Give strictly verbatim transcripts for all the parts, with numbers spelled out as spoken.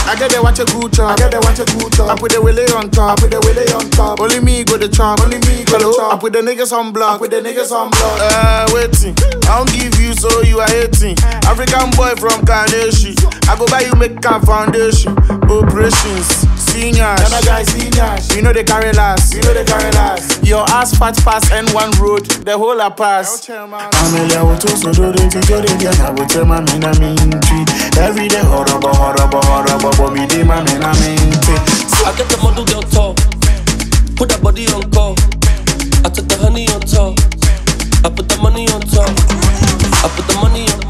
I get the watch a good chop. I get the watch a good chop. I put the willy on top. I put the willy on top. Only me go the chop. Only me go the chop. I put the niggas on block. I put the niggas on block. Uh, waiting. I don't give you so you are hating. African boy from Carnation. I go buy you make a foundation. Operations. Seniors. Never guys seniors. You know they carry last. You know they carry last. Your ass fat pass N one road. The whole a pass. I'm a little too so do it to get it. I will tell my man I'm in every day horrible, horrible, horrible. But me day my man I'm in I get the model girl talk. Put that body on call. I took the honey on top. I put the money on top. I put the money on.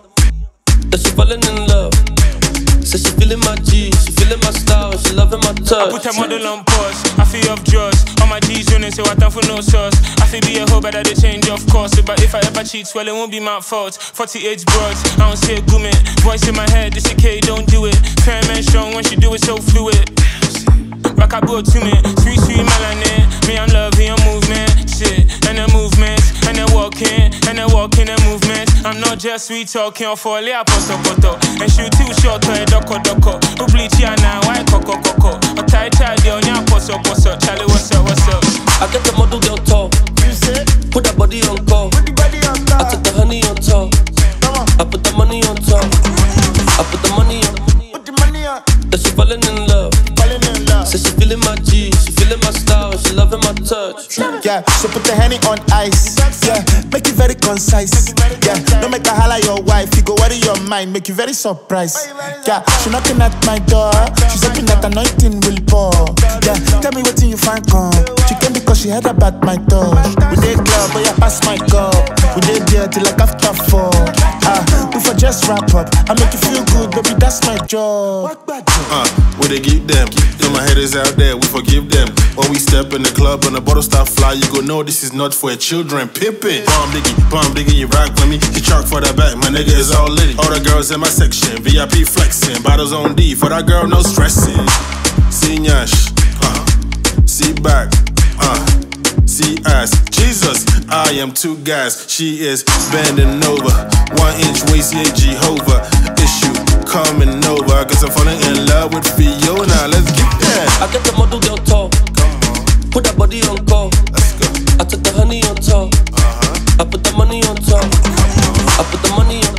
That she falling in love. Says she feeling my G, she feeling my style, she loving my touch. I put a model on pause, I feel off drugs. All my G's running, so I don't for no sauce. I feel be a hoe, but I did change of course. But if I ever cheat, well, it won't be my fault. forty-eight broads, I don't say goomit. Voice in my head, this is K, don't do it. Fair man strong when she do it so fluid. Rock I go to me, sweet, sweet melanin. Me, I'm loving your movement, shit. And the movements, and the walking, and the walking and movement. I'm not just sweet talking, or fall yeah, poto poto. And shoot too short, to a doko doko. Who bleach ya now, why coco coco? A tight child, on ya, poso poso. Charlie, what's up, what's up? I get the model girl talk. Put that body on call. I took the honey on top. I put the money on top. I put the money on. That she falling in love. Says she feeling my G, she feeling my style, she loving my touch. Yeah, so put the honey on ice. Yeah, make it very concise. Yeah, don't make her holla your wife. You go worry your mind, make you very surprised. Yeah, she knocking at my door. She's hoping that anointing will pour. Yeah, tell me what you find come. She came because she heard about my touch. We did club, but yeah, pass my cup. We did there till like after four. Ah, we for just wrap up. I make you feel good, baby, that's my job. Uh, we they keep them. So my haters out there, we forgive them. When we step in the club and the bottle start fly, you go know this is not for children. Pimpin', bomb diggy, bomb diggy, you rock with me. You chalk for that back, my nigga is all litty. All the girls in my section, V I P flexing. Bottles on D, for that girl, no stressing. See Nyash, uh, see back, uh, see ass. Jesus, I am two guys, she is bending over. One inch waist, yeah, Jehovah. Issue coming over, cause I'm falling in love with Fiona. Let's get that. I get the model girl talk. Put that body on call. Let's go. I took the honey on top. Uh-huh. I put the money on top. I put the money on.